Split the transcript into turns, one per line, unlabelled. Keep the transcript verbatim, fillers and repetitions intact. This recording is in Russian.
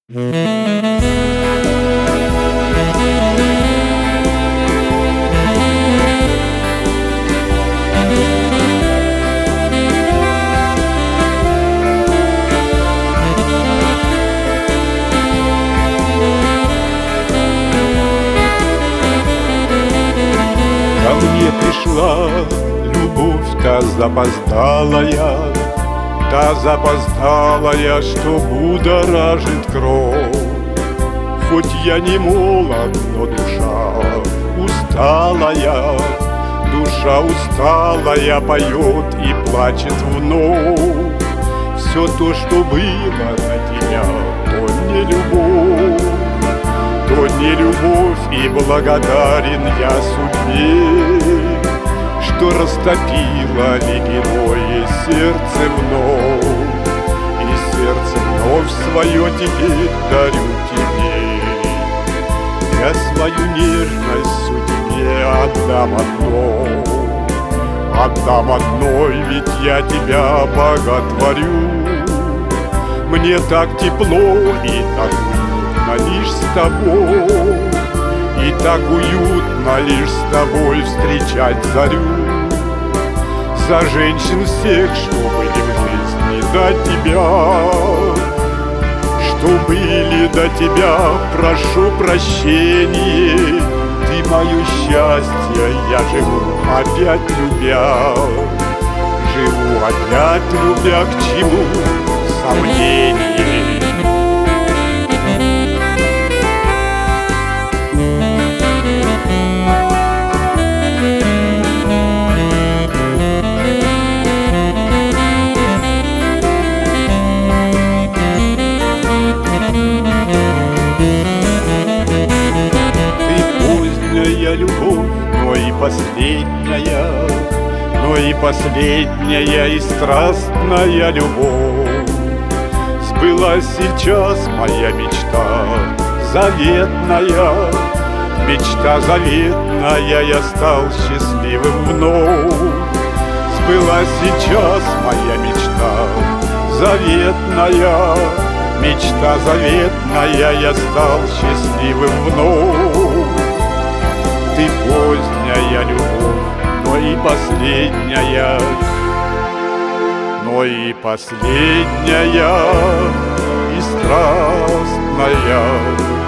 Ко мне пришла любовь та запоздалая, та запоздалая, что будоражит кровь. Хоть я не молод, но душа усталая, душа усталая поет и плачет вновь. Все то, что было на тебя, то не любовь, то не любовь, и благодарен я судьбе, что растопила ледяное сердце вновь, и сердце вновь свое теперь дарю тебе. Я свою нежность судьбе отдам одной, отдам одной, ведь я тебя боготворю. Мне так тепло и так уютно лишь с тобой, и так уютно лишь с тобой встречать зарю. За женщин всех, что были в жизни до тебя, что были до тебя, прошу прощения. Ты мое счастье, я живу опять любя, живу опять любя, к чему сомнений. Поздняя любовь, но и последняя, но и последняя и страстная любовь. Сбылась сейчас моя мечта заветная, мечта заветная, я стал счастливым вновь. Сбылась сейчас моя мечта заветная, мечта заветная, я стал счастливым вновь. Ты поздняя любовь, но и последняя, но и последняя и страстная.